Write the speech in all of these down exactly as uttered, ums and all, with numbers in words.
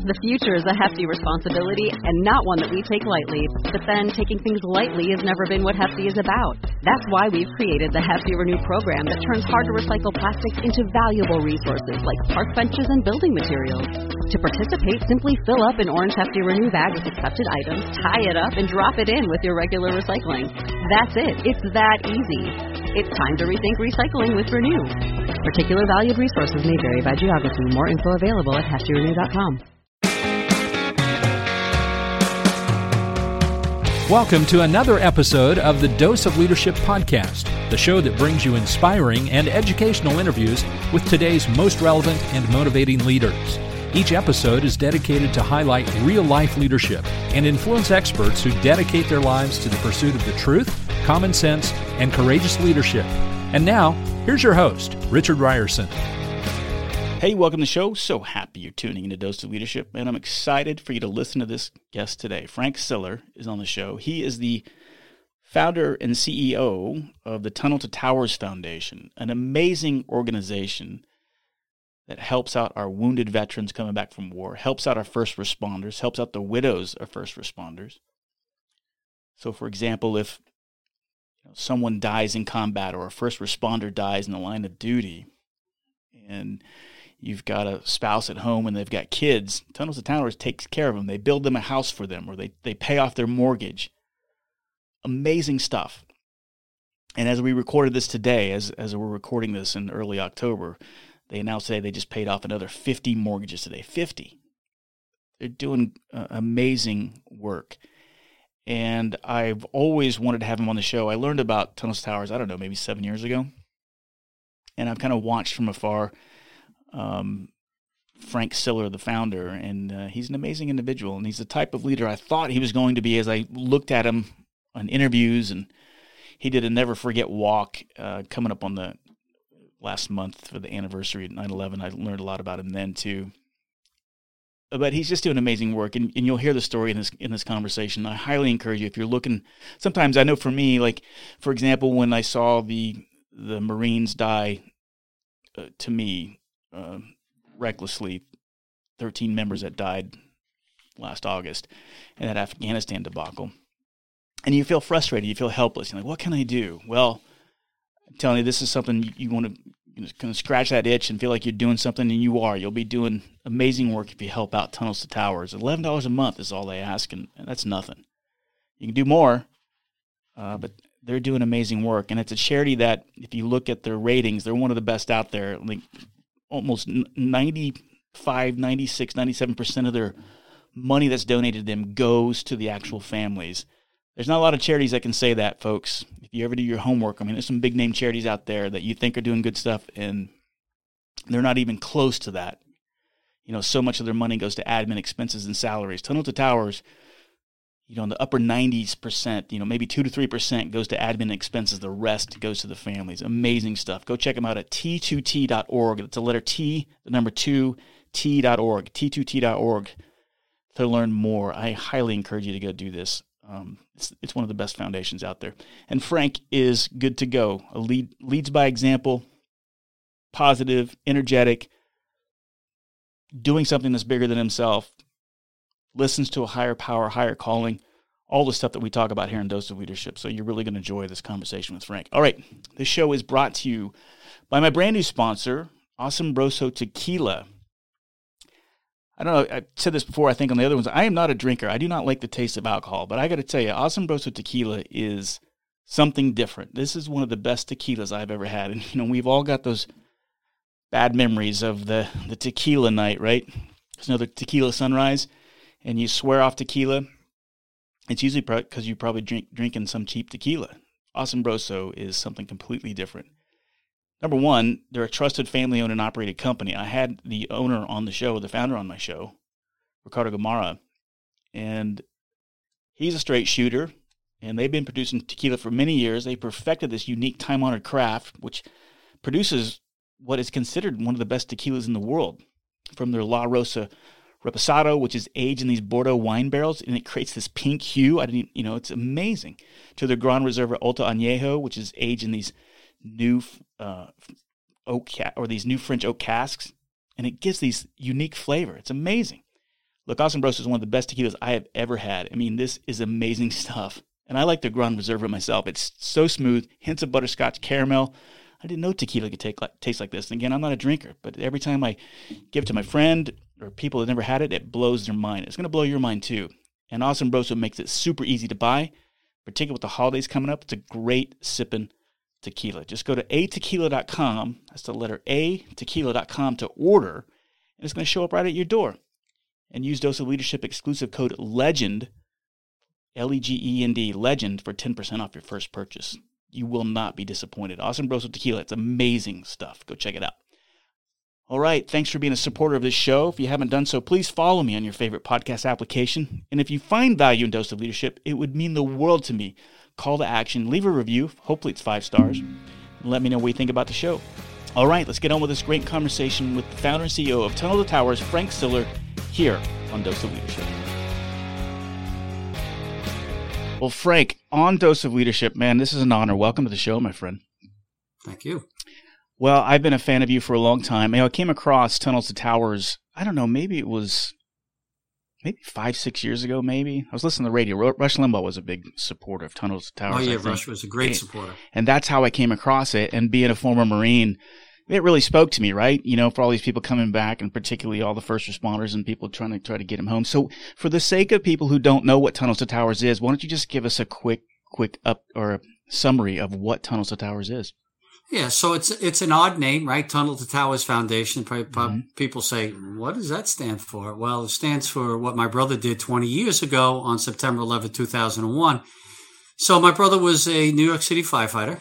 The future is a hefty responsibility and not one that we take lightly. But then taking things lightly has never been what Hefty is about. That's why we've created the Hefty Renew program that turns hard-to-recycle plastics into valuable resources like park benches and building materials. To participate, simply fill up an orange Hefty Renew bag with accepted items, tie it up, and drop it in with your regular recycling. That's it. It's that easy. It's time to rethink recycling with Renew. Particular valued resources may vary by geography. More info available at hefty renew dot com. Welcome to another episode of the Dose of Leadership podcast, the show that brings you inspiring and educational interviews with today's most relevant and motivating leaders. Each episode is dedicated to highlight real-life leadership and influence experts who dedicate their lives to the pursuit of the truth, common sense, and courageous leadership. And now, here's your host, Richard Ryerson. Hey, welcome to the show. So happy you're tuning into Dose of Leadership, and I'm excited for you to listen to this guest today. Frank Siller is on the show. He is the founder and C E O of the Tunnel to Towers Foundation, an amazing organization that helps out our wounded veterans coming back from war, helps out our first responders, helps out the widows of first responders. So, for example, if you know, someone dies in combat or a first responder dies in the line of duty, and you've got a spouse at home and they've got kids, Tunnels to Towers takes care of them. They build them a house for them, or they, they pay off their mortgage. Amazing stuff. And as we recorded this today, as, as we're recording this in early October, they announced today they just paid off another fifty mortgages today. fifty. They're doing uh, amazing work. And I've always wanted to have him on the show. I learned about Tunnels to Towers, I don't know, maybe seven years ago. And I've kind of watched from afar um, Frank Siller, the founder, and uh, he's an amazing individual. And he's the type of leader I thought he was going to be as I looked at him on interviews. And he did a Never Forget walk uh, coming up on the last month for the anniversary of nine eleven. I learned a lot about him then too. But he's just doing amazing work, and, and you'll hear the story in this in this conversation. I highly encourage you if you're looking. Sometimes I know for me, like for example, when I saw the the Marines die, uh, to me uh, recklessly, thirteen members that died last August, in that Afghanistan debacle, and you feel frustrated, you feel helpless. You're like, what can I do? Well, I'm telling you, this is something you, you want to. You kind of scratch that itch and feel like you're doing something, and you are. You'll be doing amazing work if you help out Tunnels to Towers. eleven dollars a month is all they ask, and, and that's nothing. You can do more, uh, but they're doing amazing work. And it's a charity that, if you look at their ratings, they're one of the best out there. Like almost ninety-five, ninety-six, ninety-seven percent of their money that's donated to them goes to the actual families. There's not a lot of charities that can say that, folks. If you ever do your homework, I mean, there's some big-name charities out there that you think are doing good stuff, and they're not even close to that. You know, so much of their money goes to admin expenses and salaries. Tunnel to Towers, you know, in the upper nineties percent, you know, maybe two to three percent goes to admin expenses. The rest goes to the families. Amazing stuff. Go check them out at T two T dot org. It's a letter T, the number two, T dot org, T two T dot org to learn more. I highly encourage you to go do this. Um, it's, it's one of the best foundations out there. And Frank is good to go. A lead, leads by example, positive, energetic, doing something that's bigger than himself, listens to a higher power, higher calling, all the stuff that we talk about here in Dose of Leadership. So you're really going to enjoy this conversation with Frank. All right, this show is brought to you by my brand new sponsor, Asombroso Tequila. I don't know, I said this before, I think, on the other ones. I am not a drinker. I do not like the taste of alcohol. But I got to tell you, Asombroso Tequila is something different. This is one of the best tequilas I've ever had. And, you know, we've all got those bad memories of the, the tequila night, right? There's another tequila sunrise, and you swear off tequila. It's usually because you're probably drink, drinking some cheap tequila. Asombroso is something completely different. Number one, they're a trusted family-owned and operated company. I had the owner on the show, the founder on my show, Ricardo Gamarra, and he's a straight shooter, and they've been producing tequila for many years. They perfected this unique time-honored craft, which produces what is considered one of the best tequilas in the world, from their La Rosa Reposado, which is aged in these Bordeaux wine barrels, and it creates this pink hue. I didn't, you know, it's amazing. To their Gran Reserva Alto Añejo, which is aged in these new uh, oak ca- or these new French oak casks, and it gives these unique flavor. It's amazing. Look, Asombroso is one of the best tequilas I have ever had. I mean, this is amazing stuff. And I like the Grand Reserva myself. It's so smooth, hints of butterscotch, caramel. I didn't know tequila could take like, taste like this. And again, I'm not a drinker, but every time I give it to my friend or people that never had it, it blows their mind. It's going to blow your mind too. And Asombroso makes it super easy to buy, particularly with the holidays coming up. It's a great sipping tequila. Just go to a tequila dot com. That's the letter A, tequila dot com to order. And it's going to show up right at your door. And use Dose of Leadership exclusive code LEGEND, L E G E N D, LEGEND, for ten percent off your first purchase. You will not be disappointed. Asombroso Tequila, it's amazing stuff. Go check it out. All right, thanks for being a supporter of this show. If you haven't done so, please follow me on your favorite podcast application. And if you find value in Dose of Leadership, it would mean the world to me. Call to action, leave a review, hopefully it's five stars, and let me know what you think about the show. All right, let's get on with this great conversation with the founder and C E O of Tunnel to Towers, Frank Siller, here on Dose of Leadership. Well, Frank, on Dose of Leadership, man, this is an honor. Welcome to the show, my friend. Thank you. Well, I've been a fan of you for a long time. You know, I came across Tunnels to Towers, I don't know, maybe it was maybe five, six years ago, maybe. I was listening to the radio. Rush Limbaugh was a big supporter of Tunnels to Towers. Oh, yeah, Rush was a great supporter. And that's how I came across it. And being a former Marine, it really spoke to me, right? You know, for all these people coming back, and particularly all the first responders and people trying to try to get them home. So for the sake of people who don't know what Tunnels to Towers is, why don't you just give us a quick, quick up or summary of what Tunnels to Towers is? Yeah, so it's it's an odd name, right? Tunnel to Towers Foundation. Mm-hmm. People say, what does that stand for? Well, it stands for what my brother did twenty years ago on September eleventh, two thousand one. So my brother was a New York City firefighter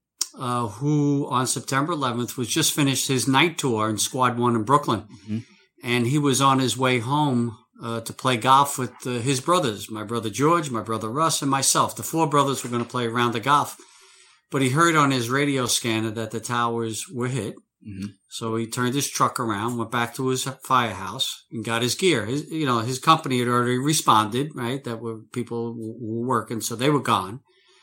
uh, who on September eleventh was just finished his night tour in Squad one in Brooklyn. Mm-hmm. And he was on his way home uh, to play golf with uh, his brothers, my brother George, my brother Russ, and myself. The four brothers were going to play a round of golf. But he heard on his radio scanner that the towers were hit. Mm-hmm. So he turned his truck around, went back to his firehouse, and got his gear. His, you know, his company had already responded, right? That were people were working, so they were gone.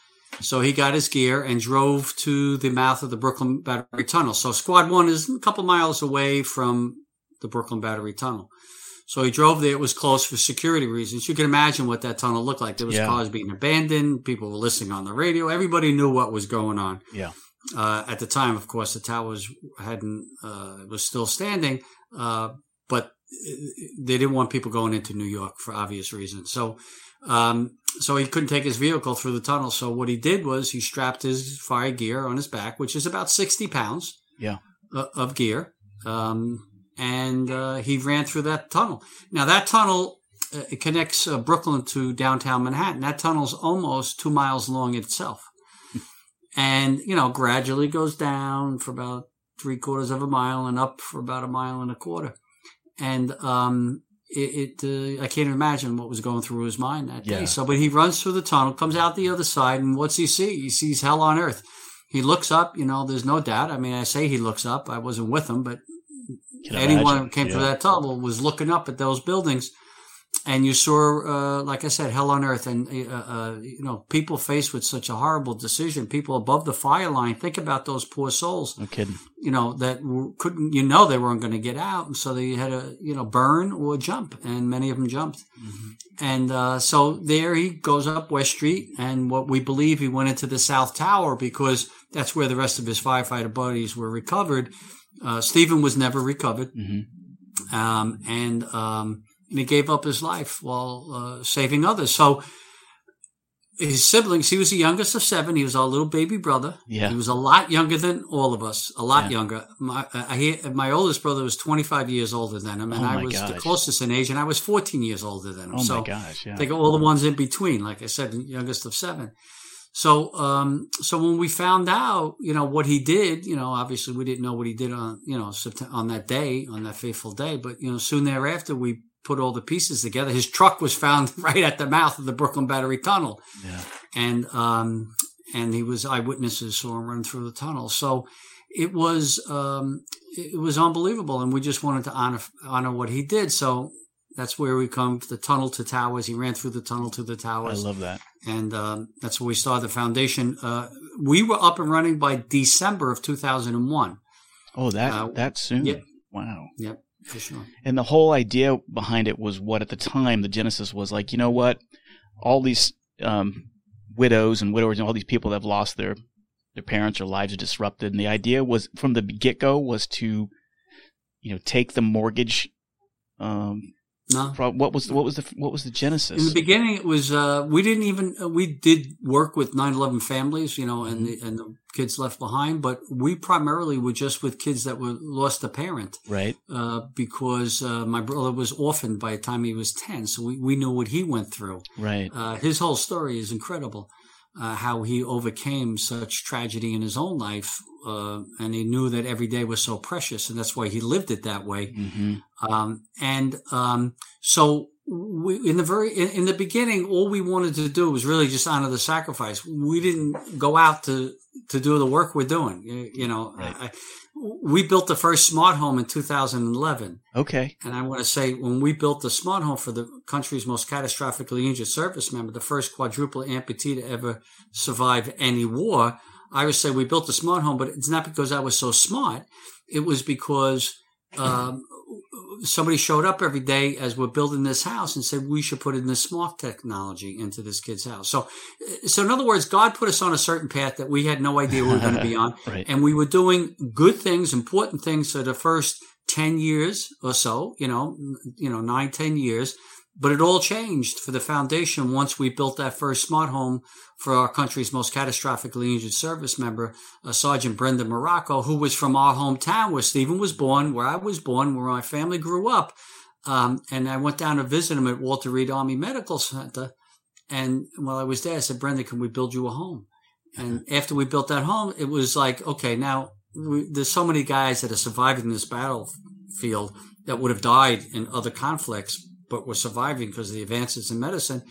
So he got his gear and drove to the mouth of the Brooklyn Battery Tunnel. So Squad One is a couple miles away from the Brooklyn Battery Tunnel. So he drove there. It was closed for security reasons. You can imagine what that tunnel looked like. There was yeah. cars being abandoned. People were listening on the radio. Everybody knew what was going on. Yeah. Uh, at the time, of course, the towers hadn't uh, was still standing, uh, but they didn't want people going into New York for obvious reasons. So, um, so he couldn't take his vehicle through the tunnel. So what he did was he strapped his fire gear on his back, which is about sixty pounds. Yeah. Uh, of gear. Um, And uh, he ran through that tunnel. Now, that tunnel uh, it connects uh, Brooklyn to downtown Manhattan. That tunnel's almost two miles long itself. And, you know, gradually goes down for about three quarters of a mile and up for about a mile and a quarter. And um, it, it uh, I can't imagine what was going through his mind that yeah. day. So, but he runs through the tunnel, comes out the other side, and what's he see? He sees hell on earth. He looks up, you know, there's no doubt. I mean, I say he looks up. I wasn't with him, but anyone who came yeah. through that tunnel was looking up at those buildings, and you saw, uh, like I said, hell on earth. And, uh, uh, you know, people faced with such a horrible decision, people above the fire line, think about those poor souls. No kidding. You know, that couldn't, you know, they weren't going to get out. And so they had to, you know, burn or jump. And many of them jumped. Mm-hmm. And, uh, so there he goes up West Street. And what we believe he went into the South Tower because that's where the rest of his firefighter buddies were recovered. Uh, Stephen was never recovered. Mm-hmm. Um, and, um, and he gave up his life while, uh, saving others. So his siblings, he was the youngest of seven. He was our little baby brother. Yeah. He was a lot younger than all of us, a lot yeah. younger. My, I, my oldest brother was twenty-five years older than him. And oh I was gosh. the closest in age, and I was fourteen years older than him. Oh so my gosh. Yeah. think of all the ones in between, like I said, youngest of seven. So, um, so when we found out, you know, what he did, you know, obviously we didn't know what he did on, you know, on that day, on that fateful day, but, you know, soon thereafter we put all the pieces together. His truck was found right at the mouth of the Brooklyn Battery Tunnel. Yeah. And, um, and he was eyewitnesses saw him run through the tunnel. So it was, um, it was unbelievable. And we just wanted to honor, honor what he did. So that's where we come to the tunnel to towers. He ran through the tunnel to the towers. I love that. And um, that's where we started the foundation. Uh, we were up and running by December of two thousand one. Oh, that uh, that soon? Yep. Wow. Yep. For sure. And the whole idea behind it was what at the time the genesis was like, you know what, all these um, widows and widowers and all these people that have lost their their parents, their lives are disrupted. And the idea was from the get-go was to, you know, take the mortgage. Um, no. What was what was the what was the genesis? In the beginning, it was uh, we didn't even uh, we did work with nine eleven families, you know, and the, and the kids left behind, but we primarily were just with kids that were lost a parent, right? Uh, because uh, my brother was orphaned by the time he was ten, so we, we knew what he went through. Right. Uh, his whole story is incredible. Uh, how he overcame such tragedy in his own life, uh, and he knew that every day was so precious, and that's why he lived it that way. Mm-hmm. Um, and um, so, we, in the very in, in the beginning, all we wanted to do was really just honor the sacrifice. We didn't go out to to do the work we're doing. You, you know, right. I, we built the first smart home in two thousand eleven. Okay. And I want to say, when we built the smart home for the country's most catastrophically injured service member, the first quadruple amputee to ever survive any war, I would say we built the smart home, but it's not because I was so smart. It was because um, somebody showed up every day as we're building this house and said, we should put in this smart technology into this kid's house. So, so in other words, God put us on a certain path that we had no idea we were going to be on. Right. And we were doing good things, important things for the first ten years or so, you know, you know, nine, ten years. But it all changed for the foundation once we built that first smart home for our country's most catastrophically injured service member, uh, Sergeant Brenda Morocco, who was from our hometown where Stephen was born, where I was born, where my family grew up. Um, and I went down to visit him at Walter Reed Army Medical Center. And while I was there, I said, Brenda, can we build you a home? And after we built that home, it was like, okay, now we, there's so many guys that have survived in this battlefield that would have died in other conflicts, but were surviving because of the advances in medicine,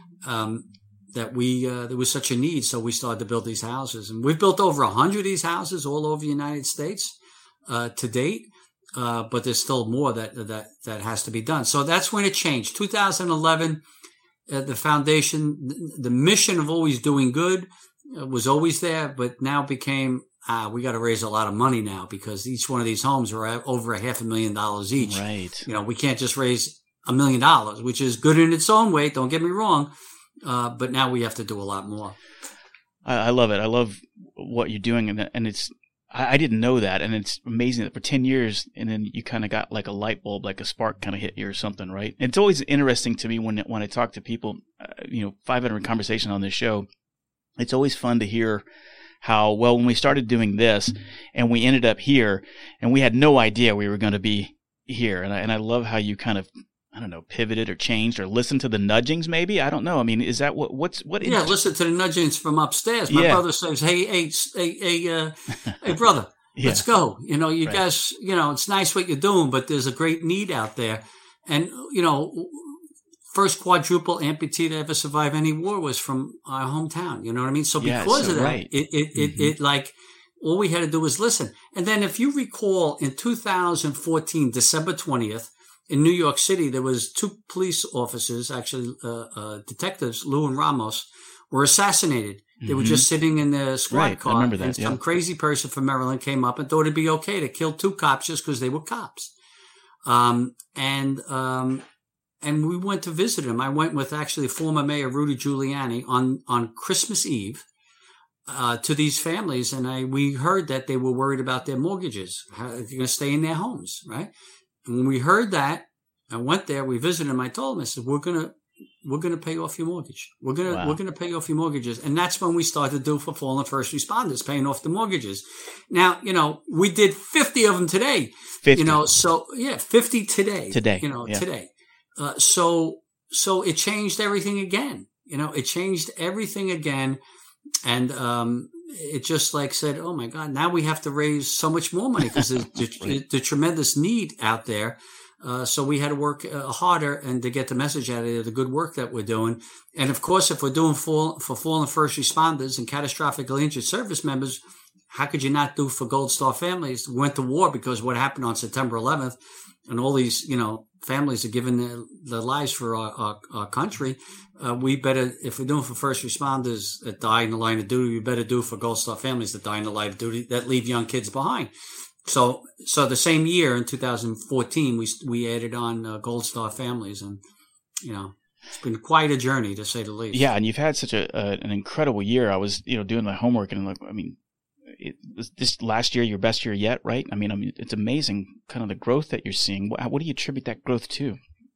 um, that we, uh, there was such a need. So we started to build these houses, and we've built over a hundred of these houses all over the United States, uh, to date. Uh, but there's still more that, that, that has to be done. So that's when it changed. two thousand eleven, uh, the foundation, the mission of always doing good uh, was always there, but now became, ah, we got to raise a lot of money now because each one of these homes are over a half a million dollars each. Right. You know, we can't just raise a million dollars, which is good in its own way. Don't get me wrong. Uh, but now we have to do a lot more. I, I love it. I love what you're doing. And, and it's, I, I didn't know that. And it's amazing that for ten years, and then you kind of got like a light bulb, like a spark kind of hit you or something, right? And it's always interesting to me when, when I talk to people, uh, you know, five hundred conversations on this show. It's always fun to hear how, well, when we started doing this and we ended up here and we had no idea we were going to be here. And I, and I love how you kind of, I don't know, pivoted or changed or listened to the nudgings maybe? I don't know. I mean, is that what, what's, what? Yeah, listen to the nudgings from upstairs. My yeah. brother says, hey, hey, hey, hey, uh, hey brother, yeah. let's go. You know, you right. guys, you know, it's nice what you're doing, but there's a great need out there. And, you know, first quadruple amputee to ever survive any war was from our hometown. You know what I mean? So yeah, because so of that, right. it, it, it, mm-hmm. it like, all we had to do was listen. And then if you recall in two thousand fourteen, December twentieth, in New York City, there was two police officers, actually uh, uh, detectives, Lou and Ramos, were assassinated. They mm-hmm. were just sitting in their squad right. car. I remember that, and yeah. some crazy person from Maryland came up and thought it'd be okay to kill two cops just because they were cops. Um, and um, and we went to visit him. I went with actually former Mayor Rudy Giuliani on, on Christmas Eve uh, to these families, and I we heard that they were worried about their mortgages. How, they're going to stay in their homes, right? And when we heard that, I went there, we visited him, I told him, I said, we're going to, we're going to pay off your mortgage. We're going to, wow. we're going to pay off your mortgages. And that's when we started to do for fallen first responders, paying off the mortgages. Now, you know, we did fifty of them today, fifty. You know, so yeah, fifty today, today, you know, yeah. today. Uh, so, so it changed everything again, you know, it changed everything again. And, um, it just like said, oh my God, now we have to raise so much more money because there's the, right. the tremendous need out there. Uh, so we had to work uh, harder and to get the message out of the good work that we're doing. And of course, if we're doing for, for fallen first responders and catastrophically injured service members, how could you not do for Gold Star families who went to war because what happened on September eleventh and all these, you know, families are giving their, their lives for our, our, our country. Uh, we better, if we're doing for first responders that die in the line of duty, we better do for Gold Star families that die in the line of duty that leave young kids behind. So, so the same year in two thousand fourteen, we we added on uh, Gold Star Families, and you know, it's been quite a journey to say the least. Yeah, and you've had such a, a an incredible year. I was, you know, doing my homework, and like, I mean, it was this last year your best year yet, right? I mean, I mean, it's amazing, kind of the growth that you're seeing. What, what do you attribute that growth to?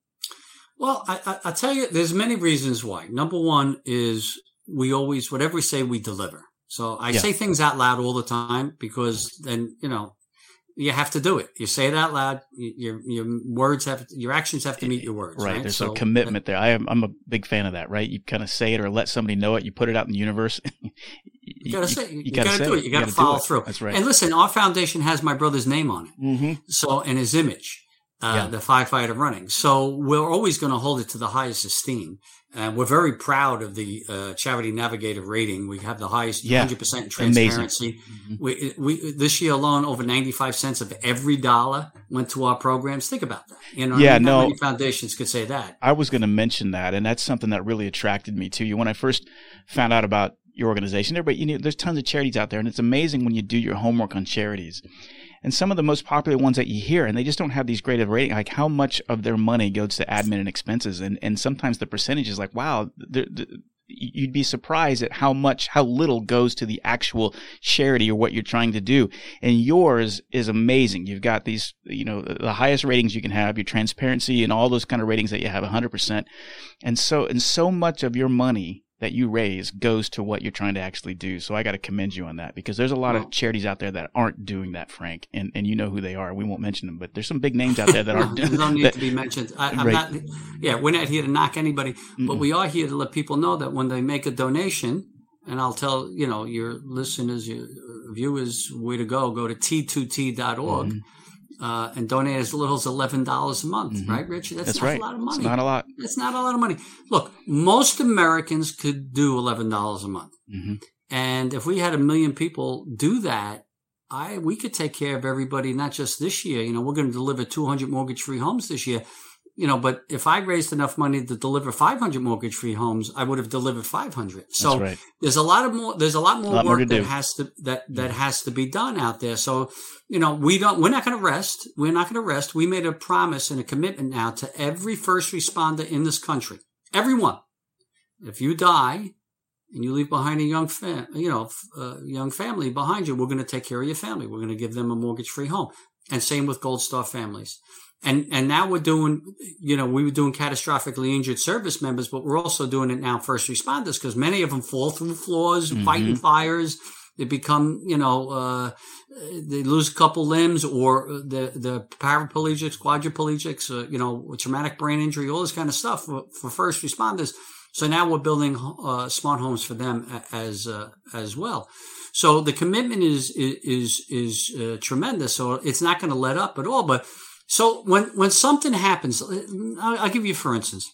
Well, I, I, I'll tell you, there's many reasons why. Number one is we always, whatever we say, we deliver. So I yeah. say things out loud all the time because then, you know, you have to do it. You say it out loud. Your your words have, your actions have to meet your words. Right. right? There's so, a commitment there. I am, I'm a big fan of that, right? You kind of say it or let somebody know it. You put it out in the universe. you, you got to say You, you got to do it. You got to follow through. That's right. And listen, our foundation has my brother's name on it. Mm-hmm. So, and his image. Uh, yeah. the firefighter running. So we're always going to hold it to the highest esteem. And we're very proud of the uh, Charity Navigator rating. We have the highest yeah. one hundred percent transparency. Mm-hmm. We, we, this year alone, over ninety-five cents of every dollar went to our programs. Think about that. You know, yeah, I mean, no, how many foundations could say that? I was going to mention that, and that's something that really attracted me to you. When I first found out about your organization, everybody, you know, there's tons of charities out there, and it's amazing when you do your homework on charities. And some of the most popular ones that you hear, and they just don't have these great of rating, like how much of their money goes to admin and expenses. And, and sometimes the percentage is like, wow, they're, they're, you'd be surprised at how much, how little goes to the actual charity or what you're trying to do. And yours is amazing. You've got these, you know, the highest ratings you can have, your transparency and all those kind of ratings that you have one hundred percent. And so, and so much of your money that you raise goes to what you're trying to actually do. So I got to commend you on that, because there's a lot of charities out there that aren't doing that, Frank, and and you know who they are. We won't mention them, but there's some big names out there that aren't doing that. Don't need that, to be mentioned. I, I'm right. not. Yeah, we're not here to knock anybody, Mm-mm. but we are here to let people know that when they make a donation, and I'll tell you know your listeners, your viewers, where to go. Go to T two T dot org. Mm-hmm. Uh, and donate as little as eleven dollars a month, mm-hmm. right, Rich? That's, That's not right. a lot of money. It's not a lot. It's not a lot of money. Look, most Americans could do eleven dollars a month. Mm-hmm. And if we had a million people do that, I we could take care of everybody, not just this year. You know, we're going to deliver two hundred mortgage-free homes this year. You know, but if I raised enough money to deliver five hundred mortgage-free homes, I would have delivered five hundred. So That's right. there's a lot of more. There's a lot more a lot work more that do. has to that that has to be done out there. So you know, we don't. We're not going to rest. We're not going to rest. We made a promise and a commitment now to every first responder in this country. Everyone. If you die and you leave behind a young fam, you know, uh, young family behind you, we're going to take care of your family. We're going to give them a mortgage-free home. And same with Gold Star Families. And and now we're doing, you know, we were doing catastrophically injured service members, but we're also doing it now first responders, because many of them fall through floors, mm-hmm. fighting fires. They become, you know, uh, they lose a couple limbs, or the the paraplegics, quadriplegics, uh, you know, traumatic brain injury, all this kind of stuff for, for first responders. So now we're building uh, smart homes for them as uh, as well. So the commitment is is is uh, tremendous. So it's not going to let up at all. But so when when something happens, I'll, I'll give you for instance.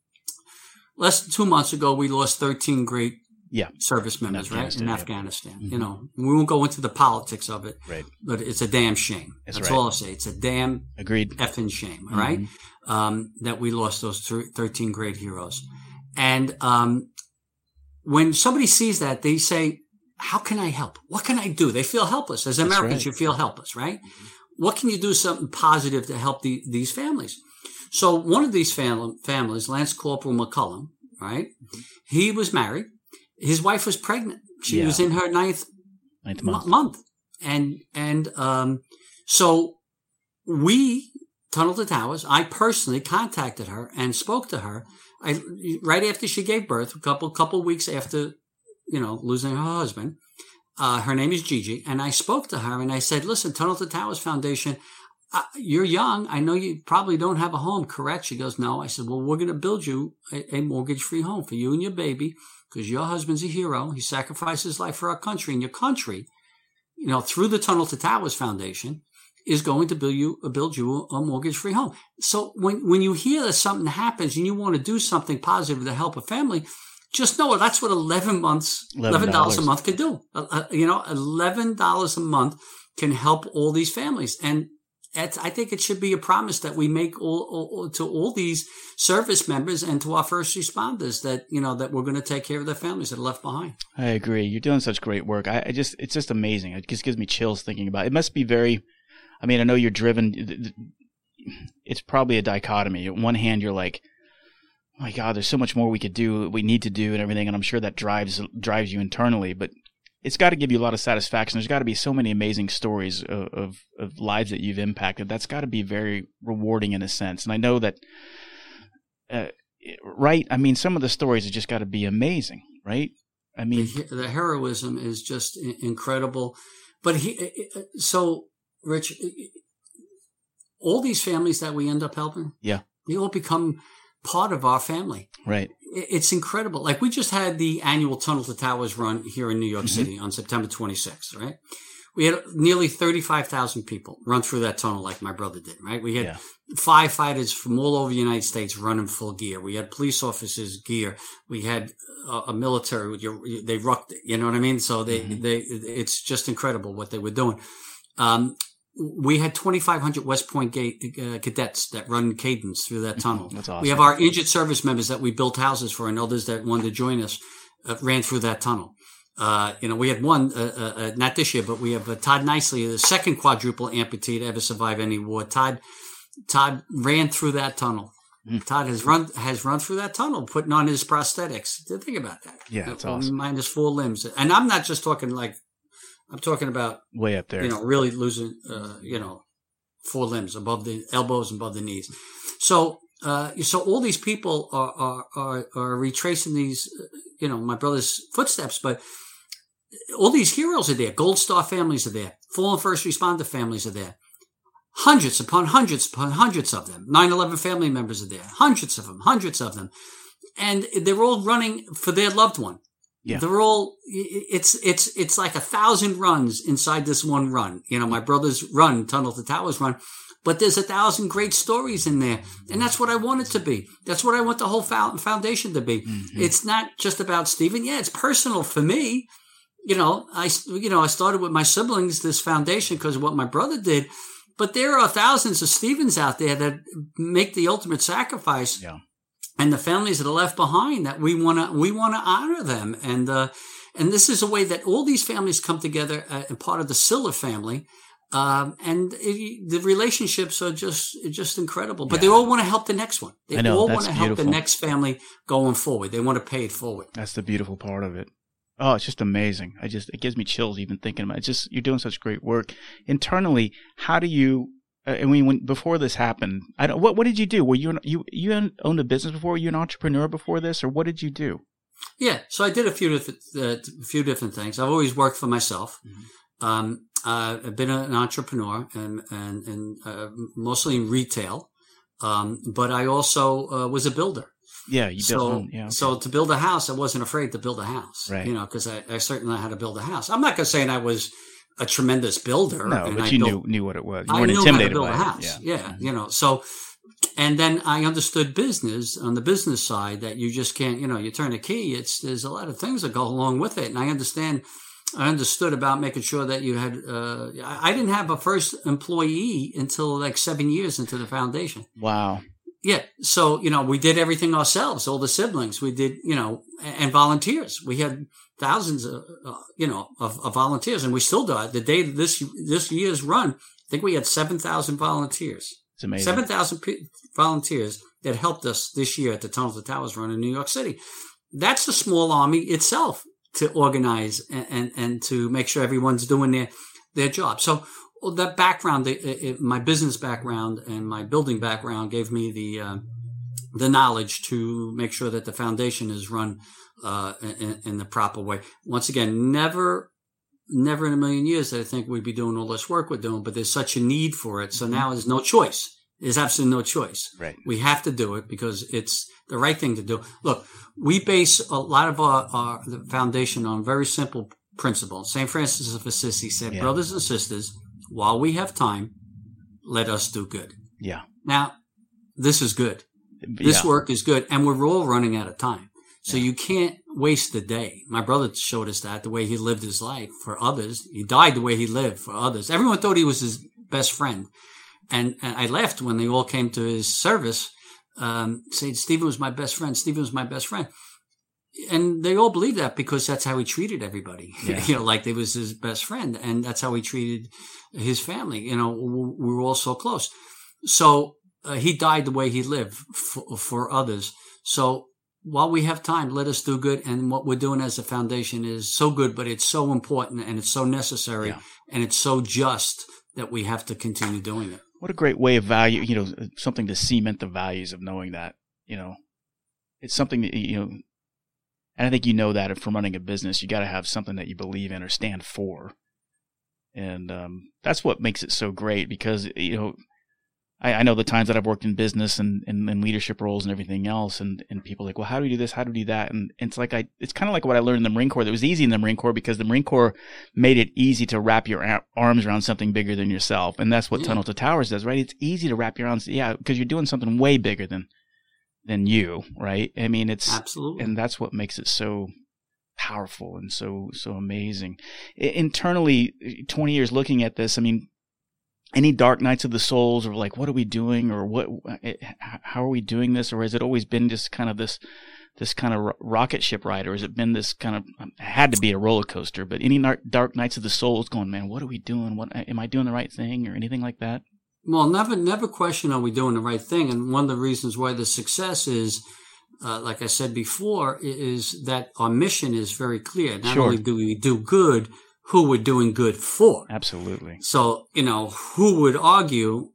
Less than two months ago, we lost thirteen great yeah. service members, in right, in yeah. Afghanistan. Mm-hmm. You know, we won't go into the politics of it, right. but it's a damn shame. That's, That's right. all I'll say. It's a damn Agreed. effing shame, all mm-hmm. right, um, that we lost those thirteen great heroes. And um, when somebody sees that, they say, how can I help? What can I do? They feel helpless. As Americans, right. you feel helpless, right? Mm-hmm. What can you do something positive to help the, these families? So one of these fam- families, Lance Corporal McCullum, right? Mm-hmm. He was married. His wife was pregnant. She yeah. was in her ninth, ninth month. M- month. And, and um, so we, Tunnel to Towers, I personally contacted her and spoke to her I, right after she gave birth, a couple couple weeks after, you know, losing her husband. Uh, her name is Gigi. And I spoke to her and I said, listen, Tunnel to Towers Foundation, uh, you're young. I know you probably don't have a home, correct? She goes, no. I said, well, we're going to build you a, a mortgage-free home for you and your baby, because your husband's a hero. He sacrificed his life for our country. And your country, you know, through the Tunnel to Towers Foundation, is going to build you build you a mortgage-free home. So when, when you hear that something happens and you want to do something positive to help a family, just know that's what eleven months, eleven dollars a month can do. Uh, you know, eleven dollars a month can help all these families. And it's, I think it should be a promise that we make all, all, to all these service members and to our first responders that, you know, that we're going to take care of their families that are left behind. I agree. You're doing such great work. I, I just, it's just amazing. It just gives me chills thinking about it. It must be very I mean, I know you're driven. It's probably a dichotomy. On one hand, you're like, oh my God, there's so much more we could do, we need to do and everything. And I'm sure that drives drives you internally, but it's got to give you a lot of satisfaction. There's got to be so many amazing stories of, of, of lives that you've impacted. That's got to be very rewarding in a sense. And I know that, uh, right? I mean, some of the stories have just got to be amazing, right? I mean, the, the heroism is just incredible. But he, so Rich, all these families that we end up helping, yeah, they all become part of our family. Right. It's incredible. Like we just had the annual Tunnel to Towers run here in New York mm-hmm. City on September twenty-sixth, right? We had nearly thirty-five thousand people run through that tunnel like my brother did, right? We had yeah. firefighters from all over the United States running full gear. We had police officers gear. We had a, a military, they rucked it, you know what I mean? So they, mm-hmm. they, it's just incredible what they were doing. Um, We had twenty-five hundred West Point gate, uh, cadets that run cadence through that tunnel. That's awesome. We have our injured service members that we built houses for and others that wanted to join us uh, ran through that tunnel. Uh, you know, we had one, uh, uh, uh, not this year, but we have uh, Todd Nicely, the second quadruple amputee to ever survive any war. Todd, Todd ran through that tunnel. Mm. Todd has run, has run through that tunnel, putting on his prosthetics. Think about that. Yeah, that's uh, awesome. Minus four limbs. And I'm not just talking like, I'm talking about way up there, you know, really losing, uh, you know, four limbs above the elbows and above the knees. So, uh, so all these people are, are, are, are retracing these, you know, my brother's footsteps, but all these heroes are there. Gold Star families are there. Fallen first responder families are there. Hundreds upon hundreds upon hundreds of them. nine eleven family members are there. Hundreds of them, hundreds of them. And they're all running for their loved one. Yeah. They're all, it's, it's, it's like a thousand runs inside this one run. You know, my brother's run, Tunnel to Towers run, but there's a thousand great stories in there. And that's what I want it to be. That's what I want the whole foundation to be. Mm-hmm. It's not just about Stephen. Yeah, it's personal for me. You know, I, you know, I started with my siblings, this foundation, because of what my brother did. But there are thousands of Stephens out there that make the ultimate sacrifice. Yeah. And the families that are left behind, that we want to, we want to honor them. And, uh, and this is a way that all these families come together uh, and part of the Siller family. Um, and it, the relationships are just, just incredible, but yeah. they all want to help the next one. They I know, all that's want to help beautiful. the next family going forward. They want to pay it forward. That's the beautiful part of it. Oh, it's just amazing. I just, it gives me chills even thinking about it. It's just, you're doing such great work internally. How do you, I mean, when before this happened, I don't. What what did you do? Were you you you owned a business before? Were you an entrepreneur before this, or what did you do? Yeah, so I did a few different uh, a few different things. I've always worked for myself. Mm-hmm. Um, uh, I've been an entrepreneur and and and uh, mostly in retail, um, but I also uh, was a builder. Yeah, you built so, home. Yeah, okay. So to build a house, I wasn't afraid to build a house. Right. You know, because I, I certainly know how to build a house. I'm not going to say I was a tremendous builder. No, and but I you built, knew knew what it was. You I weren't knew intimidated how to build by a house. it. Yeah. yeah, mm-hmm. you know. So, and then I understood business on the business side that you just can't, you know, you turn a key. It's there's a lot of things that go along with it, and I understand. I understood about making sure that you had. Uh, I didn't have a first employee until like seven years into the foundation. Wow. Yeah. So, you know, we did everything ourselves, all the siblings. We did, you know, and volunteers. We had thousands of, uh, you know, of, of volunteers, and we still do. The day of this, this year's run, I think we had seven thousand volunteers. It's amazing. seven thousand p- volunteers that helped us this year at the Tunnel to Towers run in New York City. That's a small army itself to organize and, and, and to make sure everyone's doing their, their job. So, well, that background, it, it, my business background and my building background gave me the uh, the knowledge to make sure that the foundation is run uh, in, in the proper way. Once again, never, never in a million years did I think we'd be doing all this work we're doing, but there's such a need for it. So now there's no choice. There's absolutely no choice. Right. We have to do it because it's the right thing to do. Look, we base a lot of our, our the foundation on very simple principles. Saint Francis of Assisi said, yeah. brothers and sisters, while we have time, let us do good. Yeah. Now, this is good. This yeah. work is good, and we're all running out of time. So yeah. you can't waste the day. My brother showed us that, the way he lived his life for others. He died the way he lived for others. Everyone thought he was his best friend. And, and I laughed when they all came to his service, um, saying, Stephen was my best friend. Stephen was my best friend. and they all believe that because that's how he treated everybody. Yeah. You know, like they was his best friend, and that's how he treated his family. You know, we were all so close. So uh, he died the way he lived for, for others. So while we have time, let us do good. And what we're doing as a foundation is so good, but it's so important and it's so necessary Yeah. and it's so just that we have to continue doing it. What a great way of value, you know, something to cement the values of knowing that, you know, it's something that, you know, and I think you know that from running a business, you got to have something that you believe in or stand for. And um, that's what makes it so great because, you know, I, I know the times that I've worked in business and, and, and leadership roles and everything else, and, and people are like, well, how do we do this? How do we do that? And it's like, I, it's kind of like what I learned in the Marine Corps. That was easy in the Marine Corps because the Marine Corps made it easy to wrap your a- arms around something bigger than yourself. And that's what Yeah. Tunnel to Towers does, right? It's easy to wrap your arms. Yeah. Because you're doing something way bigger than, than you, right? I mean, it's, Absolutely. and that's what makes it so powerful and so, so amazing. I, internally, twenty years looking at this, I mean, any dark nights of the souls or like, what are we doing or what, how are we doing this? Or has it always been just kind of this, this kind of rocket ship ride? Or has it been this kind of, it had to be a roller coaster, but any dark nights of the souls going, man, what are we doing? What, am I doing the right thing or anything like that? Well, never, never question, are we doing the right thing? And one of the reasons why the success is, uh, like I said before, is that our mission is very clear. Not Sure. only do we do good, who we're doing good for. Absolutely. So, you know, who would argue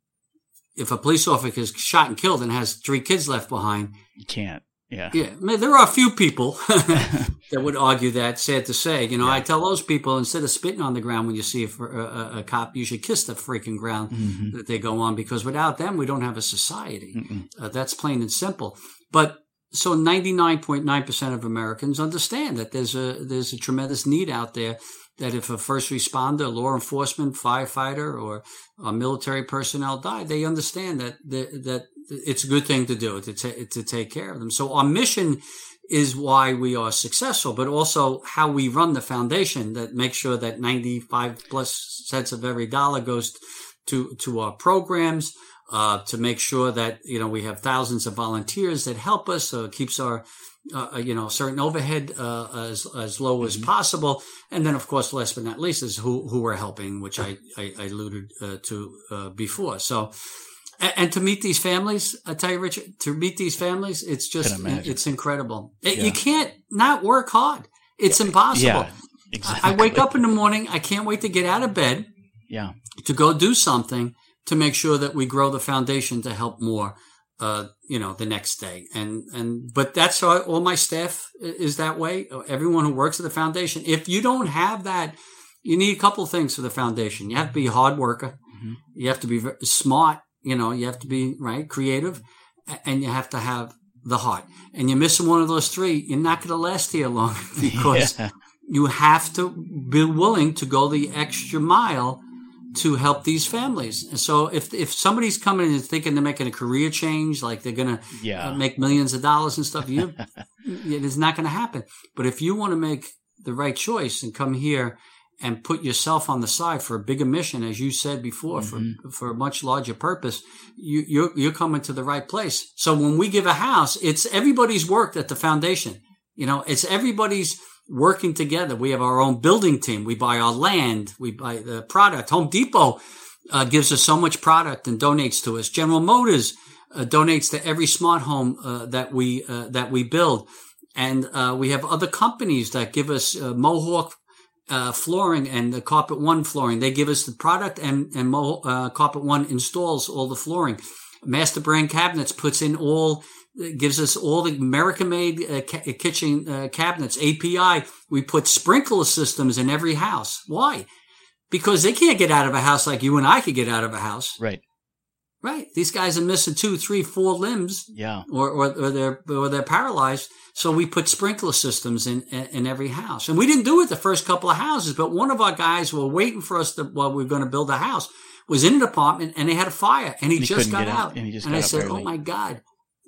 if a police officer is shot and killed and has three kids left behind? You can't. Yeah. Yeah. I mean, there are a few people that would argue that, sad to say. You know, Yeah. I tell those people, instead of spitting on the ground when you see a, a, a cop, you should kiss the freaking ground Mm-hmm. that they go on, because without them, we don't have a society. Mm-mm. Uh, that's plain and simple. But so ninety-nine point nine percent of Americans understand that there's a, there's a tremendous need out there, that if a first responder, law enforcement, firefighter, or a military personnel die, they understand that the, that it's a good thing to do, to, ta- to take care of them. So our mission is why we are successful, but also how we run the foundation that makes sure that ninety-five plus cents of every dollar goes to, to our programs, uh, to make sure that, you know, we have thousands of volunteers that help us, so it keeps our, Uh, you know, certain overhead uh, as as low as possible, and then of course, last but not least, is who who we're helping, which I I, I alluded uh, to uh, before. So, and, and to meet these families, I tell you, Richard, to meet these families, it's just Can imagine. it's incredible. It, Yeah. You can't not work hard. It's impossible. Yeah. Exactly. I, I wake up in the morning. I can't wait to get out of bed Yeah. to go do something to make sure that we grow the foundation to help more. Uh, you know, the next day. And, and, but that's all, all my staff is that way. Everyone who works at the foundation. If you don't have that, you need a couple of things for the foundation. You have to be a hard worker. Mm-hmm. You have to be very smart. You know, you have to be, right, creative, and you have to have the heart. And you're missing one of those three, you're not going to last here long, because Yeah. you have to be willing to go the extra mile to help these families. And so if if somebody's coming in and thinking they're making a career change, like they're going to Yeah. uh, make millions of dollars and stuff, you, it is not going to happen. But if you want to make the right choice and come here and put yourself on the side for a bigger mission, as you said before, Mm-hmm. for for a much larger purpose, you, you're you're coming to the right place. So when we give a house, it's everybody's work at the foundation. You know, it's everybody's working together. We have our own building team. We buy our land. We buy the product. Home Depot uh, gives us so much product and donates to us. General Motors uh, donates to every smart home uh, that we uh, that we build, and uh, we have other companies that give us uh, Mohawk uh, flooring and the Carpet One flooring. They give us the product, and and Mo- uh, Carpet One installs all the flooring. Master Brand Cabinets puts in all. It gives us all the American-made uh, ca- kitchen uh, cabinets, A P I. We put sprinkler systems in every house. Why? Because they can't get out of a house like you and I could get out of a house. Right. Right. These guys are missing two, three, four limbs, Yeah. or or, or they're or they're paralyzed. So we put sprinkler systems in, in in every house, and we didn't do it the first couple of houses. But one of our guys were waiting for us to, while we were going to build a house, was in an apartment, and they had a fire, and he, And he just couldn't got get out, out. and he just and got I out said, early. "Oh my God."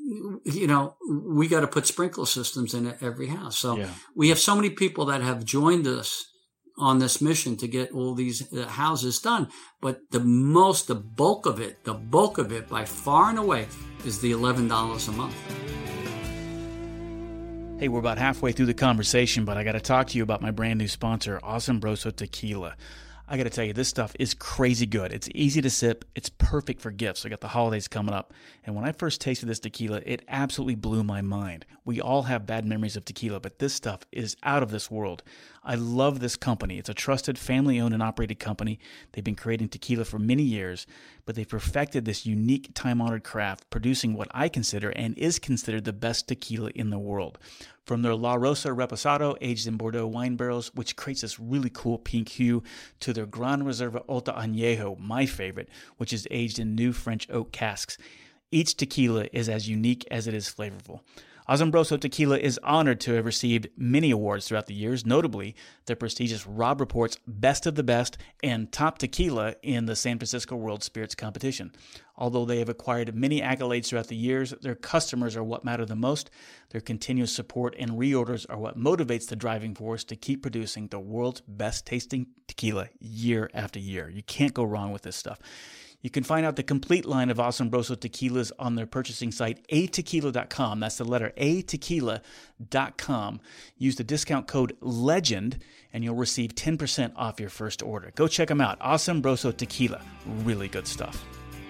You know, we got to put sprinkler systems in every house. So Yeah. we have so many people that have joined us on this mission to get all these uh, houses done. But the most, the bulk of it, the bulk of it by far and away is the eleven dollars a month. Hey, we're about halfway through the conversation, but I got to talk to you about my brand new sponsor, Asombroso Tequila. I got to tell you, this stuff is crazy good. It's easy to sip. It's perfect for gifts. I got the holidays coming up. And when I first tasted this tequila, it absolutely blew my mind. We all have bad memories of tequila, but this stuff is out of this world. I love this company. It's a trusted, family-owned and operated company. They've been creating tequila for many years, but they perfected this unique, time-honored craft, producing what I consider and is considered the best tequila in the world. From their La Rosa Reposado, aged in Bordeaux wine barrels, which creates this really cool pink hue, to their Gran Reserva Alto Añejo, my favorite, which is aged in new French oak casks. Each tequila is as unique as it is flavorful. Asombroso Tequila is honored to have received many awards throughout the years, notably the prestigious Robb Report's Best of the Best and Top Tequila in the San Francisco World Spirits Competition. Although they have acquired many accolades throughout the years, their customers are what matter the most. Their continuous support and reorders are what motivates the driving force to keep producing the world's best tasting tequila year after year. You can't go wrong with this stuff. You can find out the complete line of Asombroso tequilas on their purchasing site, a tequila dot com. That's the letter a tequila dot com. Use the discount code LEGEND, and you'll receive ten percent off your first order. Go check them out. Asombroso Tequila. Really good stuff.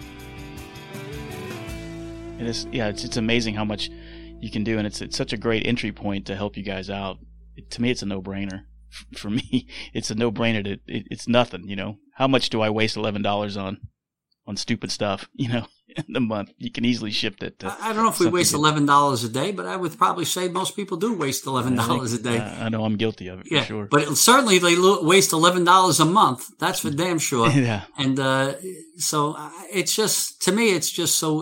It is, yeah, it's, it's amazing how much you can do, and it's, it's such a great entry point to help you guys out. It, to me, it's a no-brainer. For me, it's a no-brainer. To, it, it's nothing, you know. How much do I waste eleven dollars on? on stupid stuff, you know, in the month? You can easily shift it to I don't know if we waste eleven dollars a day, but I would probably say most people do waste eleven dollars a day. I know I'm guilty of it, yeah, for sure. But certainly they waste eleven dollars a month. That's for damn sure. Yeah. And uh, so it's just, to me, it's just so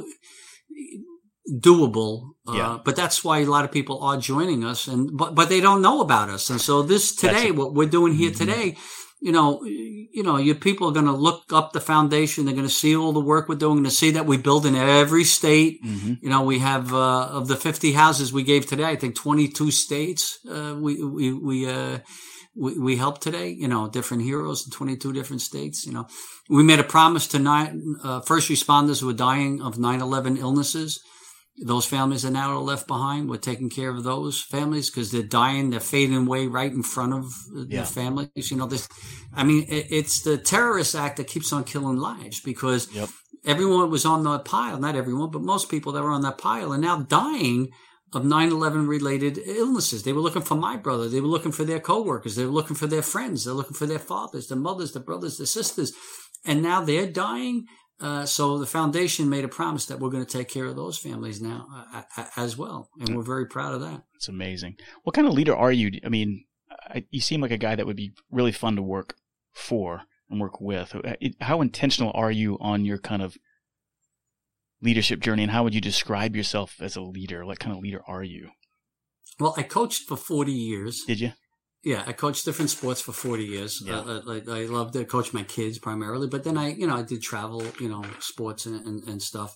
doable. Uh, yeah. But that's why a lot of people are joining us, and but, but they don't know about us. And so this today, what we're doing here mm-hmm. today, you know, you know, your people are going to look up the foundation. They're going to see all the work we're doing, going to see that we build in every state. Mm-hmm. You know, we have, uh, of the fifty houses we gave today, I think twenty-two states, uh, we, we, we, uh, we, we helped today, you know, different heroes in twenty-two different states. You know, we made a promise to nine, uh, first responders who were dying of nine eleven illnesses. Those families are now left behind. We're taking care of those families because they're dying. They're fading away right in front of yeah. their families. You know, this, I mean, it, it's the terrorist act that keeps on killing lives because yep. everyone was on that pile, not everyone, but most people that were on that pile are now dying of nine eleven related illnesses. They were looking for my brother. They were looking for their coworkers. They were looking for their friends. They're looking for their fathers, their mothers, their brothers, their sisters. And now they're dying. Uh, so the foundation made a promise that we're going to take care of those families now uh, as well. And we're very proud of that. It's amazing. What kind of leader are you? I mean, I, you seem like a guy that would be really fun to work for and work with. How intentional are you on your kind of leadership journey, and how would you describe yourself as a leader? What kind of leader are you? Well, I coached for forty years. Did you? Yeah, I coached different sports for forty years. Yeah. Uh, I, I loved to coach my kids primarily, but then I, you know, I did travel, you know, sports and, and, and stuff.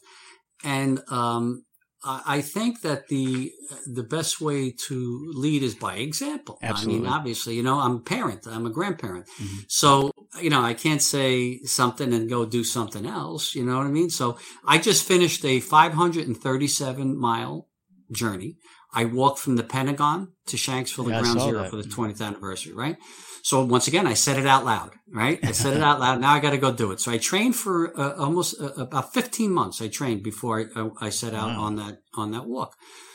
And um, I, I think that the the best way to lead is by example. Absolutely. I mean, obviously, you know, I'm a parent. I'm a grandparent. Mm-hmm. So, you know, I can't say something and go do something else. You know what I mean? So I just finished a five hundred thirty-seven mile journey. I walked from the Pentagon to Shanksville to yeah, Ground Zero that. for the twentieth anniversary, right? So once again, I said it out loud, right? I said it out loud. Now I got to go do it. So I trained for uh, almost uh, about fifteen months. I trained before I, I, I set out wow. on that, on that walk.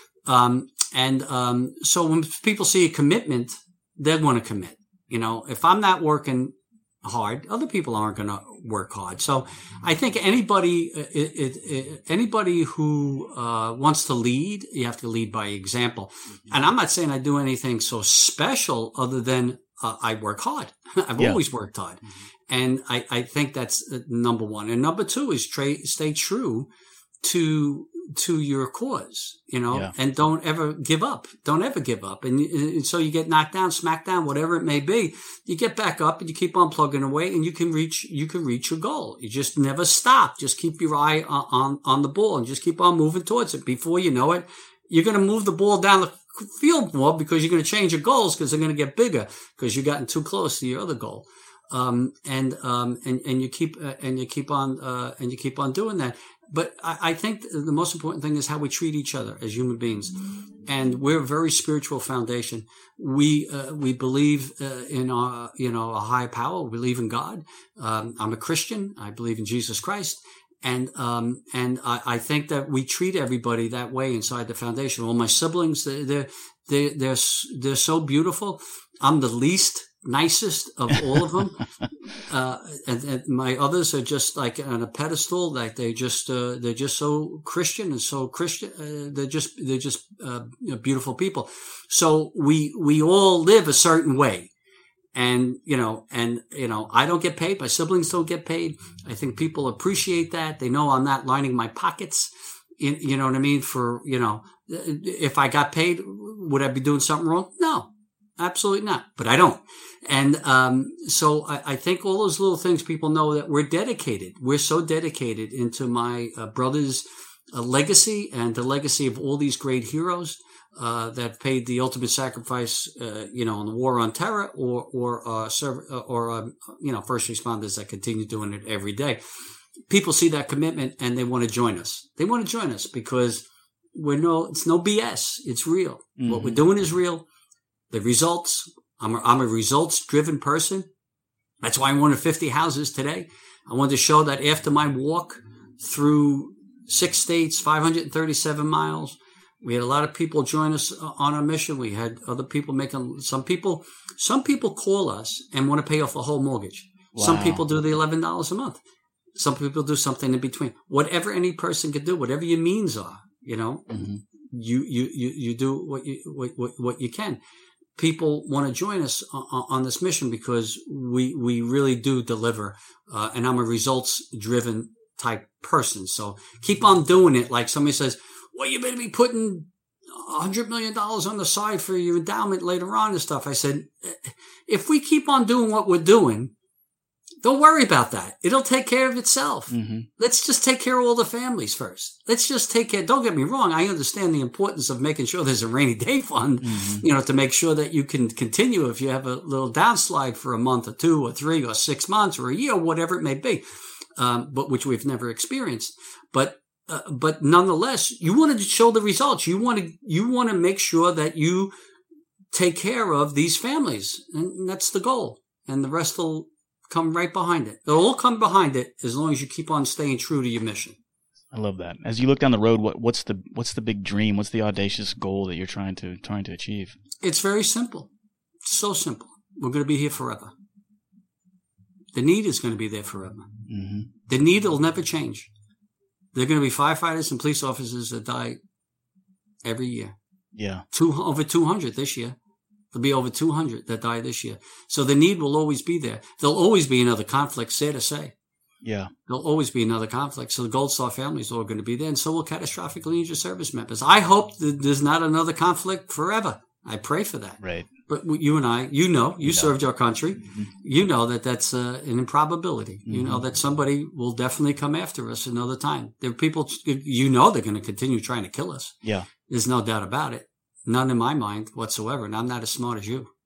Um, and, um, so when people see a commitment, they want to commit. You know, if I'm not working hard, other people aren't going to work hard. So I think anybody, it, it, it, anybody who uh, wants to lead, you have to lead by example. And I'm not saying I do anything so special other than uh, I work hard. I've yeah. always worked hard. And I, I think that's number one. And number two is tra- stay true to to your cause, you know, yeah. and don't ever give up. Don't ever give up. And, and so you get knocked down, smacked down, whatever it may be, you get back up and you keep on plugging away and you can reach, you can reach your goal. You just never stop. Just keep your eye on, on, on the ball and just keep on moving towards it. Before you know it, you're going to move the ball down the field more because you're going to change your goals because they're going to get bigger because you've gotten too close to your other goal. Um, and, um, and, and you keep, uh, and you keep on, uh, and you keep on doing that. But I, I think the most important thing is how we treat each other as human beings. and we're a very spiritual foundation. We uh, we believe uh, in our, you know, a higher power. We believe in God. Um, I'm a Christian. I believe in Jesus Christ. And, um, and I, I think that we treat everybody that way inside the foundation. All my siblings, they're, they're, they're, they're, they're so beautiful. I'm the least nicest of all of them. uh, and, and my others are just like on a pedestal. Like they just, uh, they're just so Christian and so Christian. Uh, they're just, they're just, uh, you know, beautiful people. So we, we all live a certain way. And, you know, and, you know, I don't get paid. My siblings don't get paid. I think people appreciate that. They know I'm not lining my pockets. You, you know what I mean? For, you know, if I got paid, would I be doing something wrong? No, absolutely not. But I don't. And, um, so I, I think all those little things, people know that we're dedicated. We're so dedicated into my uh, brother's uh, legacy and the legacy of all these great heroes. Uh, that paid the ultimate sacrifice, uh, you know, in the war on terror, or or uh, serve, uh, or um, you know, first responders that continue doing it every day. People see that commitment and they want to join us. They want to join us because we're no, it's no B S. It's real. Mm-hmm. What we're doing is real. The results. I'm a, I'm a results driven person. That's why I wanted fifty houses today. I wanted to show that after my walk through six states, five hundred thirty-seven miles. We had a lot of people join us on our mission. We had other people making, some people, some people call us and want to pay off a whole mortgage. Wow. Some people do the eleven dollars a month. Some people do something in between. Whatever any person can do, whatever your means are, you know, mm-hmm. you, you, you, you do what you, what, what you can. People want to join us on, on this mission because we, we really do deliver. Uh, and I'm a results driven type person. So keep on doing it. Like somebody says, well, you better be putting one hundred million dollars on the side for your endowment later on and stuff. I said, if we keep on doing what we're doing, don't worry about that. It'll take care of itself. Mm-hmm. Let's just take care of all the families first. Let's just take care. Don't get me wrong. I understand the importance of making sure there's a rainy day fund, mm-hmm. you know, to make sure that you can continue if you have a little downslide for a month or two or three or six months or a year, whatever it may be, um, but which we've never experienced. But Uh, but nonetheless, you want to show the results. You want to, you want to make sure that you take care of these families. And that's the goal. And the rest will come right behind it. It'll all come behind it as long as you keep on staying true to your mission. I love that. As you look down the road, what, what's the, what's the big dream? What's the audacious goal that you're trying to, trying to achieve? It's very simple. It's so simple. We're going to be here forever. The need is going to be there forever. Mm-hmm. The need will never change. There are going to be firefighters and police officers that die every year. Yeah. Two, over two hundred this year. There'll be over two hundred that die this year. So the need will always be there. There'll always be another conflict, sad to say. Yeah. There'll always be another conflict. So the Gold Star families are all going to be there, and so will catastrophically injured service members. I hope that there's not another conflict forever. I pray for that. Right. But you and I, you know, you, you know. served your country. Mm-hmm. You know that that's uh, an improbability. Mm-hmm. You know that somebody will definitely come after us another time. There are people, you know, they're going to continue trying to kill us. Yeah. There's no doubt about it. None in my mind whatsoever. And I'm not as smart as you.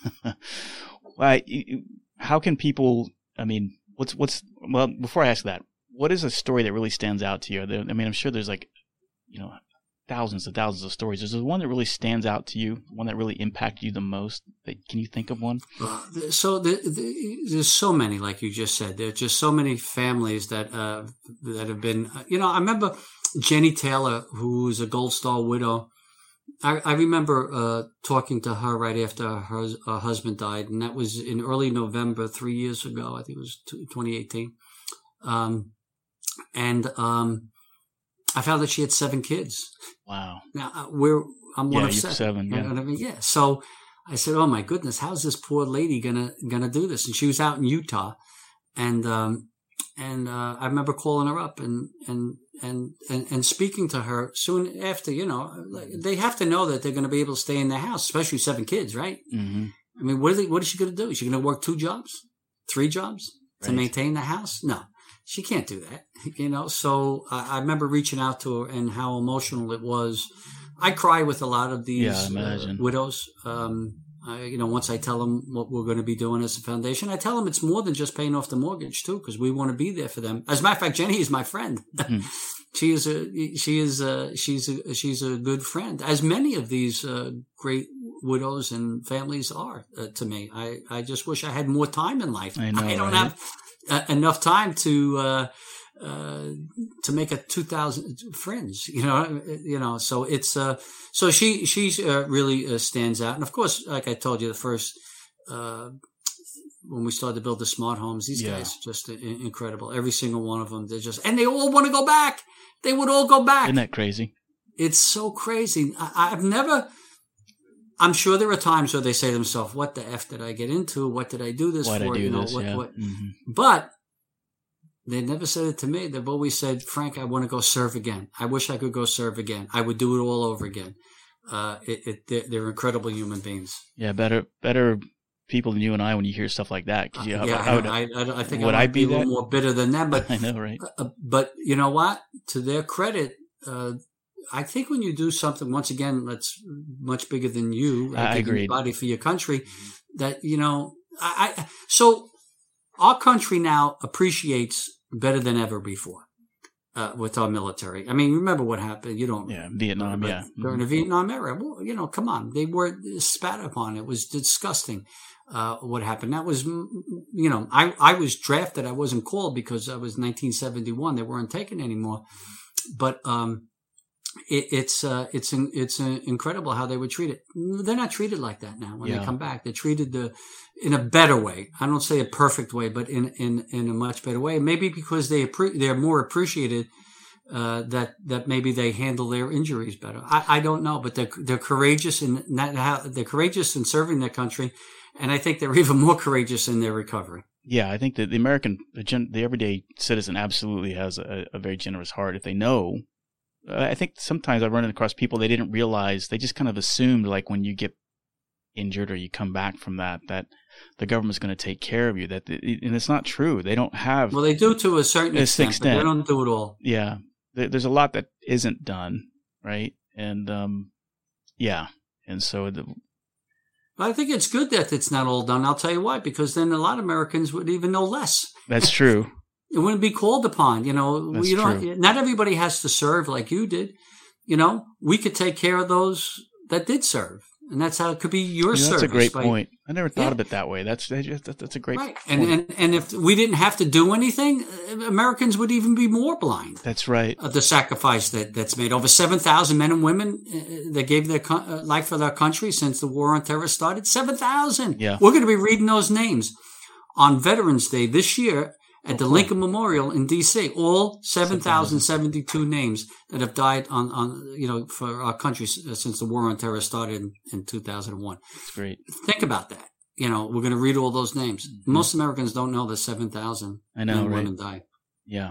Well, how can people, I mean, what's, what's, well, before I ask that, what is a story that really stands out to you? I mean, I'm sure there's like, you know, thousands and thousands of stories. Is there one that really stands out to you, one that really impacted you the most? Can you think of one? So the, the, there's so many, like you just said. There are just so many families that uh, that have been, you know, I remember Jenny Taylor, who was a Gold Star widow. I, I remember uh, talking to her right after her, her husband died, and that was in early November, three years ago. I think it was twenty eighteen. Um, and um, I found that she had seven kids. Wow. Now, we're, I'm one yeah, of you're seven. seven yeah. You know what I mean? Yeah. So I said, oh my goodness, how's this poor lady gonna, gonna do this? And she was out in Utah. And, um, and, uh, I remember calling her up and, and, and, and, and speaking to her soon after, you know, they have to know that they're going to be able to stay in their house, especially seven kids, right? Mm-hmm. I mean, what are they, what is she going to do? Is she going to work two jobs, three jobs right. to maintain the house? No. She can't do that, you know. So uh, I remember reaching out to her and how emotional it was. I cry with a lot of these yeah, uh, widows. Um, I, you know, once I tell them what we're going to be doing as a foundation, I tell them it's more than just paying off the mortgage too, because we want to be there for them. As a matter of fact, Jenny is my friend. Mm-hmm. she is a she is a, she's a she's a good friend, as many of these uh, great widows and families are uh, to me. I, I just wish I had more time in life. I know, I don't right? have uh, enough time to uh, uh, to make a two thousand friends. You know, you know. So it's uh, so she she uh, really uh, stands out, and of course, like I told you, the first. Uh, when we started to build the smart homes, these Yeah. guys are just in- incredible. Every single one of them, they're just, and they all want to go back. They would all go back. Isn't that crazy? It's so crazy. I, I've never, I'm sure there are times where they say to themselves, what the F did I get into? What did I do this Why'd for? I do you know, this? what, yeah. what, Mhm. But they never said it to me. They've always said, Frank, I want to go serve again. I wish I could go serve again. I would do it all over again. Uh, it, it, they're, they're incredible human beings. Yeah, better, better people than you and I when you hear stuff like that. 'Cause you, yeah, I, I, would, I, I, I think would I I might be be a little that? more bitter than them, but I know, right? Uh, but you know what? To their credit, uh, I think when you do something, once again, that's much bigger than you, I giving agree. your body for your country, that, you know, I, I, so our country now appreciates better than ever before. Uh, with our military. I mean, remember what happened? You don't. Yeah, Vietnam, but yeah. During the Mhm. Vietnam era, well, you know, come on. They were spat upon. It was disgusting, uh, what happened. That was, you know, I, I was drafted. I wasn't called because I was nineteen seventy-one. They weren't taken anymore. But, um, it, it's, uh, it's, in, it's uh, incredible how they were treated. They're not treated like that now when Yeah. they come back. They're treated the, in a better way. I don't say a perfect way, but in, in, in a much better way. Maybe because they, appre- they're more appreciated, uh, that, that maybe they handle their injuries better. I, I don't know, but they're, they're courageous in not how, they're courageous in serving their country. And I think they're even more courageous in their recovery. Yeah, I think that the American, the, gen, the everyday citizen absolutely has a, a very generous heart if they know. Uh, I think sometimes I've run across people they didn't realize, they just kind of assumed like when you get injured or you come back from that, that the government's going to take care of you. That and it's not true. They don't have. Well, they do to a certain A extent, extent. but they don't do it all. Yeah, there, there's a lot that isn't done, right? And um, yeah, and so the, But I think it's good that it's not all done. I'll tell you why, because then a lot of Americans would even know less. that's true. It wouldn't be called upon. You know, That's you don't. true. Not everybody has to serve like you did. You know, we could take care of those that did serve, and that's how it could be your You know, service. that's a great by- point. I never thought Yeah. of it that way. That's that's, that's a great Right, point. and, and and if we didn't have to do anything, uh, Americans would even be more blind That's right. of the sacrifice that, that's made. Over seven thousand men and women uh, that gave their co- uh, life for their country since the war on terror started. seven thousand. Yeah. We're going to be reading those names on Veterans Day this year at the cool. Lincoln Memorial in D C. All seven thousand seventy-two names that have died on, on, you know, for our country s- since the war on terror started in, in two thousand one. That's great. Think about that. You know, we're going to read all those names. Mm-hmm. Most Americans don't know the seven thousand I know, men and right? women died. Yeah.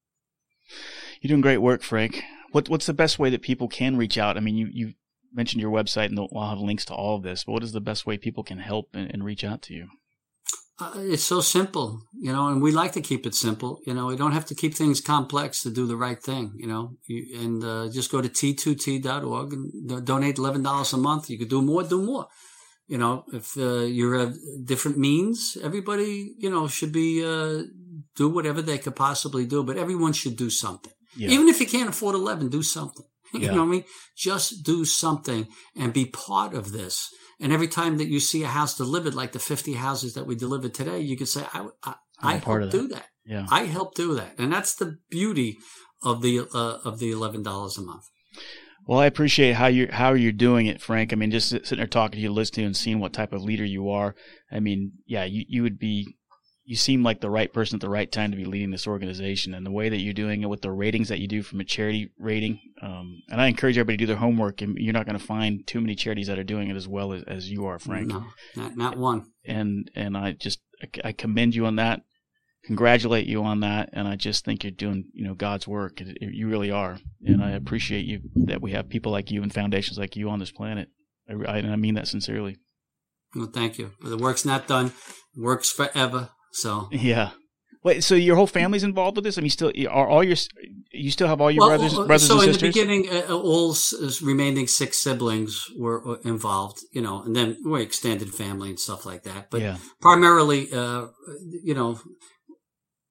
You're doing great work, Frank. What what's the best way that people can reach out? I mean, you you mentioned your website, and we'll have links to all of this. But what is the best way people can help and, and reach out to you? Uh, it's so simple, you know, and we like to keep it simple. You know, we don't have to keep things complex to do the right thing, you know, you, and uh, just go to T two T dot org and do- donate eleven dollars a month. You could do more, do more. You know, if uh, you have different means, everybody, you know, should be uh, do whatever they could possibly do, but everyone should do something. Yeah. Even if you can't afford eleven, do something. You Yeah. know what I mean? Just do something and be part of this. And every time that you see a house delivered, like the fifty houses that we delivered today, you could say, I, I, I I'm a part helped of that. do that. Yeah. I helped do that. And that's the beauty of the, uh, of the eleven dollars a month. Well, I appreciate how you how you're doing it, Frank. I mean, just sitting there talking to you, listening to you, and seeing what type of leader you are. I mean, yeah, you, you would be. You seem like the right person at the right time to be leading this organization, and the way that you're doing it with the ratings that you do from a charity rating. Um, and I encourage everybody to do their homework. And you're not going to find too many charities that are doing it as well as, as you are, Frank. No, not, not one. And and I just I commend you on that. Congratulate you on that, and I just think you're doing, you know, God's work. It- it- You really are, and I appreciate you that we have people like you and foundations like you on this planet. I, I, and I mean that sincerely. Well, thank you. The work's not done. The work's forever. So, Yeah. Wait, so your whole family's involved with this? I mean, still are all your you still have all your Well, brothers uh, brothers so and in sisters? the beginning, uh, all s- remaining six siblings were uh, involved, you know, and then we extended family and stuff like that. But Yeah. primarily, uh, you know,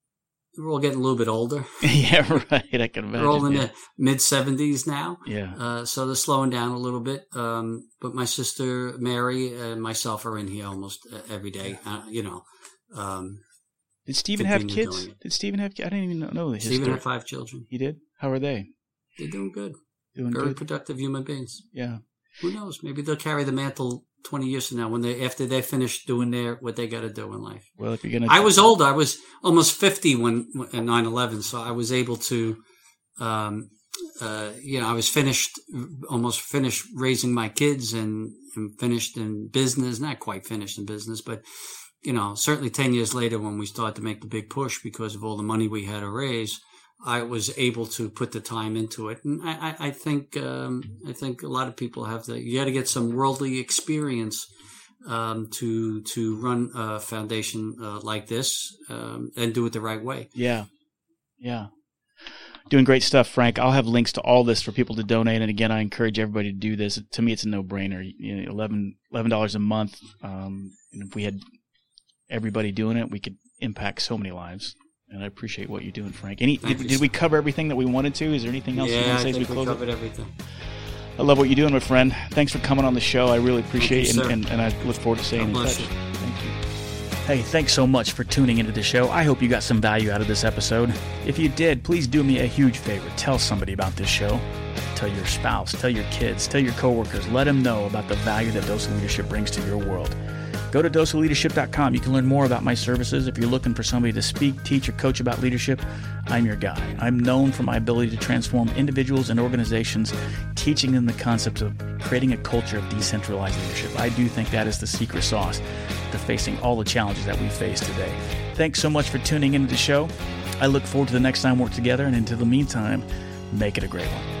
we're all getting a little bit older. Yeah, right. I can imagine. We're all in yeah. the mid seventies now. Yeah. Uh, so they're slowing down a little bit. Um, but my sister Mary and myself are in here almost every day. Uh, you know. Um, Did Stephen have kids? Did Stephen have kids? I didn't even know his Stephen story. had five children. He did? How are they? They're doing good. Doing Very good. productive human beings. Yeah. Who knows? Maybe they'll carry the mantle twenty years from now when they after they finish doing their what they got to do in life. Well, if you're gonna, I was older. I was almost fifty when in nine eleven, so I was able to, um, uh, you know, I was finished, almost finished raising my kids and, and finished in business. Not quite finished in business, but you know, certainly ten years later when we started to make the big push because of all the money we had to raise, I was able to put the time into it. And I, I, I think, um, I think a lot of people have to, you got to get some worldly experience, um, to, to run a foundation, uh, like this, um, and do it the right way. Yeah. Yeah. Doing great stuff, Frank. I'll have links to all this for people to donate. And again, I encourage everybody to do this. To me, it's a no brainer. You know, eleven dollars a month. Um, and if we had everybody doing it, we could impact so many lives. And I appreciate what you're doing, Frank. Any did, you, did we cover everything that we wanted to? Is there anything else yeah, you want to say I as we think close we covered it? everything. I love what you're doing, my friend. Thanks for coming on the show. I really appreciate Thank it, you, and, and, and I look forward to staying in God touch. bless you. Thank you. Hey, thanks so much for tuning into the show. I hope you got some value out of this episode. If you did, please do me a huge favor. Tell somebody about this show. Tell your spouse, tell your kids, tell your coworkers. Let them know about the value that Dose of Leadership brings to your world. Go to dose of leadership dot com. You can learn more about my services. If you're looking for somebody to speak, teach, or coach about leadership, I'm your guy. I'm known for my ability to transform individuals and organizations, teaching them the concept of creating a culture of decentralized leadership. I do think that is the secret sauce to facing all the challenges that we face today. Thanks so much for tuning into the show. I look forward to the next time we're together, and until the meantime, make it a great one.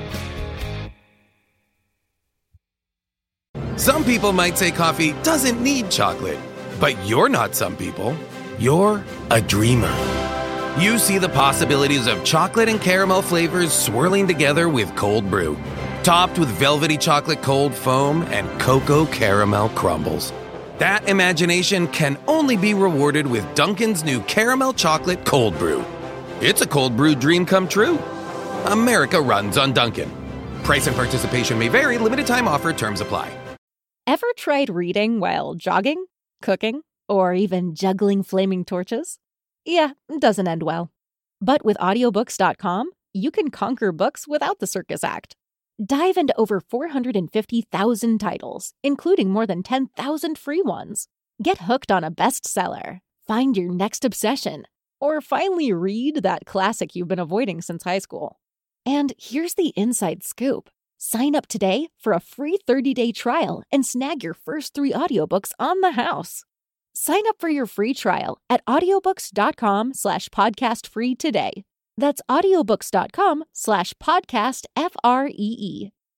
Some people might say coffee doesn't need chocolate, but you're not some people. You're a dreamer. You see the possibilities of chocolate and caramel flavors swirling together with cold brew, topped with velvety chocolate cold foam and cocoa caramel crumbles. That imagination can only be rewarded with Dunkin's new caramel chocolate cold brew. It's a cold brew dream come true. America runs on Dunkin'. Price and participation may vary. Limited time offer. Terms apply. Ever tried reading while jogging, cooking, or even juggling flaming torches? Yeah, it doesn't end well. But with audiobooks dot com, you can conquer books without the circus act. Dive into over four hundred fifty thousand titles, including more than ten thousand free ones. Get hooked on a bestseller, find your next obsession, or finally read that classic you've been avoiding since high school. And here's the inside scoop. Sign up today for a free thirty-day trial and snag your first three audiobooks on the house. Sign up for your free trial at audiobooks dot com slash podcast free today. That's audiobooks dot com slash podcast F R E E.